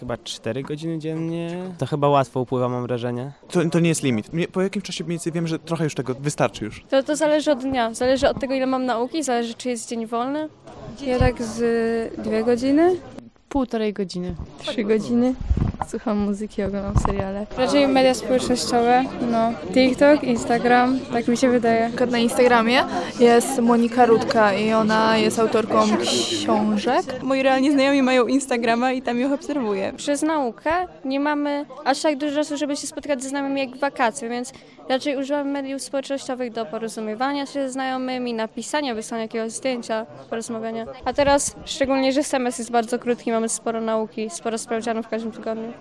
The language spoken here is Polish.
Chyba 4 godziny dziennie. To chyba łatwo upływa, mam wrażenie. To nie jest limit. Po jakim czasie mniej więcej wiem, że trochę już tego wystarczy już? To zależy od dnia, zależy od tego, ile mam nauki, zależy, czy jest dzień wolny. Ja tak z 2 godziny, 1,5 godziny. 3 godziny. Słucham muzyki, oglądam seriale. Raczej media społecznościowe, TikTok, Instagram, tak mi się wydaje. Na Instagramie jest Monika Rudka i ona jest autorką książek. Moi realnie znajomi mają Instagrama i tam ich obserwuję. Przez naukę nie mamy aż tak dużo czasu, żeby się spotkać ze znajomymi jak w wakacje, więc raczej używam mediów społecznościowych do porozumiewania się ze znajomymi, napisania, wysłania jakiegoś zdjęcia, porozmawiania. A teraz, szczególnie, że semestr jest bardzo krótki, mamy sporo nauki, sporo sprawdzianów w każdym tygodniu.